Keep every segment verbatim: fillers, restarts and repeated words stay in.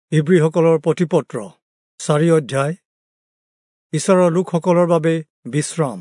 ইব্ৰীসকলৰ প্ৰতিপত্ৰ চাৰি অধ্যায় ঈশ্বৰৰ লোকসকলৰ বাবে বিশ্ৰাম।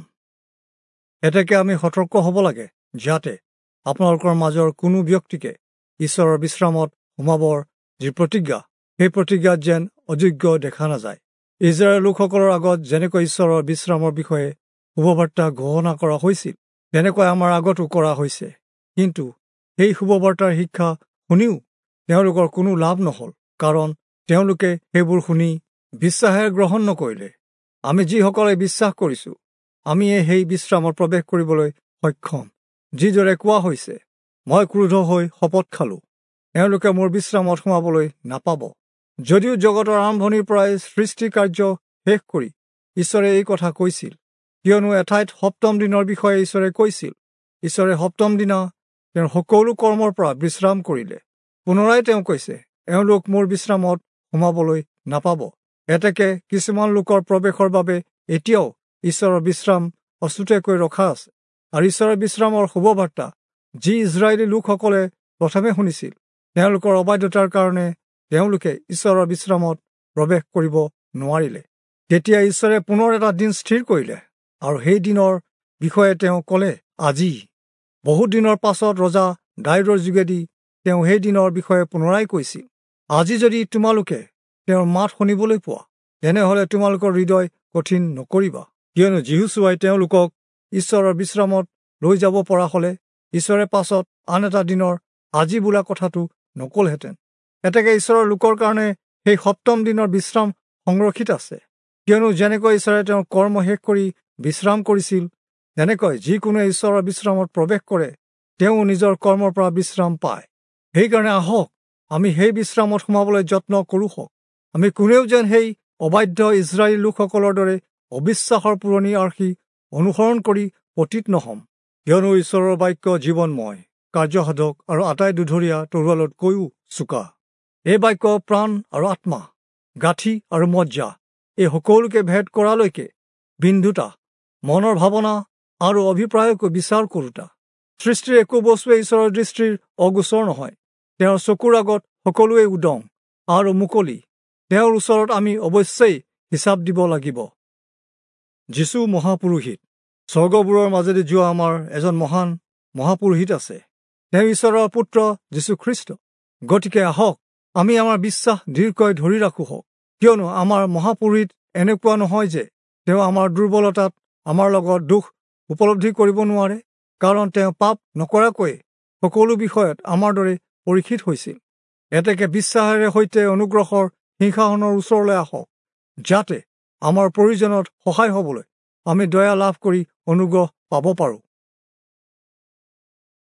এতেকে আমি সতৰ্ক হ'ব লাগে যাতে আপোনালোকৰ মাজৰ কোনো ব্যক্তিকে ঈশ্বৰৰ বিশ্ৰামত সোমাবৰ যি প্ৰতিজ্ঞা সেই প্ৰতিজ্ঞাত যেন অযোগ্য দেখা নাযায়। ইজৰাইল লোকসকলৰ আগত যেনেকৈ ঈশ্বৰৰ বিশ্ৰামৰ বিষয়ে শুভবাৰ্তা ঘোষণা কৰা হৈছিল তেনেকৈ আমাৰ আগতো কৰা হৈছে, কিন্তু সেই শুভবাৰ্তাৰ শিক্ষা শুনিও তেওঁলোকৰ কোনো লাভ নহল, কাৰণ তেওঁলোকে সেইবোৰ শুনি বিশ্বাসেৰে গ্ৰহণ নকৰিলে। আমি যিসকলে বিশ্বাস কৰিছো আমিয়ে সেই বিশ্ৰামত প্ৰৱেশ কৰিবলৈ সক্ষম। যিদৰে কোৱা হৈছে, মই ক্ৰোধ হৈ শপত খালো, তেওঁলোকে মোৰ বিশ্ৰামত সোমাবলৈ নাপাব। যদিও জগতৰ আৰম্ভণিৰ পৰাই সৃষ্টি কাৰ্য শেষ কৰি ঈশ্বৰে এই কথা কৈছিল, কিয়নো এঠাইত সপ্তম দিনৰ বিষয়ে ঈশ্বৰে কৈছিল। ঈশ্বৰে সপ্তম দিনা তেওঁৰ সকলো কৰ্মৰ পৰা বিশ্ৰাম কৰিলে। পুনৰাই তেওঁ কৈছে, এওঁলোক মোৰ বিশ্ৰামত সোমাবলৈ নাপাব। এতেকে কিছুমান লোকৰ প্ৰৱেশৰ বাবে এতিয়াও ঈশ্বৰৰ বিশ্ৰাম অচুতীয়াকৈ ৰখা আছে। আৰু ঈশ্বৰৰ বিশ্ৰামৰ শুভবাৰ্তা যি ইজৰাইলী লোকসকলে প্ৰথমে শুনিছিল, তেওঁলোকৰ অবাধ্যতাৰ কাৰণে তেওঁলোকে ঈশ্বৰৰ বিশ্ৰামত প্ৰৱেশ কৰিব নোৱাৰিলে। তেতিয়া ঈশ্বৰে পুনৰ এটা দিন স্থিৰ কৰিলে, আৰু সেই দিনৰ বিষয়ে তেওঁ ক'লে আজি। বহুত দিনৰ পাছত ৰজা দাইৰৰ যোগেদি তেওঁ সেই দিনৰ বিষয়ে পুনৰাই কৈছিল। আজি যদি তোমালোকে তেওঁৰ মাত শুনিবলৈ পোৱা, তেনেহলে তোমালোকৰ হৃদয় কঠিন নকৰিবা। কিয়নো যিহুচুৱাই তেওঁলোকক ঈশ্বৰৰ বিশ্ৰামত লৈ যাব পৰা হলে ঈশ্বৰে পাছত আন এটা দিনৰ আজি বোলা কথাটো নকলহেঁতেন। এতেকে ঈশ্বৰৰ লোকৰ কাৰণে সেই সপ্তম দিনৰ বিশ্ৰাম সংৰক্ষিত আছে। কিয়নো যেনেকৈ ঈশ্বৰে তেওঁৰ কৰ্ম শেষ কৰি বিশ্ৰাম কৰিছিল, তেনেকৈ যিকোনোৱে ঈশ্বৰৰ বিশ্ৰামত প্ৰৱেশ কৰে তেওঁ নিজৰ কৰ্মৰ পৰা বিশ্ৰাম পায়। সেইকাৰণে আহক আমি সেই বিশ্ৰামত সোমাবলৈ যত্ন কৰো হওক। আমি কোনেও যেন সেই অবাধ্য ইজৰাইলী লোকসকলৰ দৰে অবিশ্বাসৰ পুৰণি আৰ্হি অনুসৰণ কৰি পতিত নহম। কিয়নো ঈশ্বৰৰ বাক্য জীৱনময়, কাৰ্যসাধক আৰু আটাই দুধৰীয়া তৰোৱালতকৈও চোকা। এই বাক্য প্ৰাণ আৰু আত্মা, গাঁঠি আৰু মজ্জা, এই সকলোকে ভেদ কৰালৈকে বিন্ধোতা, মনৰ ভাৱনা আৰু অভিপ্ৰায়কো বিচাৰ কৰোতা। সৃষ্টিৰ একো বস্তুৱে ঈশ্বৰৰ দৃষ্টিৰ অগোচৰ নহয়। তেওঁৰ চকুৰ আগত সকলোৱে উদং আৰু মুকলি। তেওঁৰ ওচৰত আমি অৱশ্যেই হিচাপ দিব লাগিব। যীশু মহাপুৰোহিত। স্বৰ্গবোৰৰ মাজেদি যোৱা আমাৰ এজন মহান মহাপুৰোহিত আছে, তেওঁ ঈশ্বৰৰ পুত্ৰ যীশুখ্ৰীষ্ট। গতিকে আহক আমি আমাৰ বিশ্বাস দৃঢ়কৈ ধৰি ৰাখো হওক। কিয়নো আমাৰ মহাপুৰোহিত এনেকুৱা নহয় যে তেওঁ আমাৰ দুৰ্বলতাত আমাৰ লগত দুখ উপলব্ধি কৰিব নোৱাৰে, কাৰণ তেওঁ পাপ নকৰাকৈয়ে সকলো বিষয়ত আমাৰ দৰে পৰীক্ষিত হৈছিল। এতেকে বিশ্বাসেৰে সৈতে অনুগ্ৰহৰ সিংহাসনৰ ওচৰলৈ আহক, যাতে আমাৰ প্ৰয়োজনত সহায় হবলৈ আমি দয়া লাভ কৰি অনুগ্ৰহ পাব পাৰো।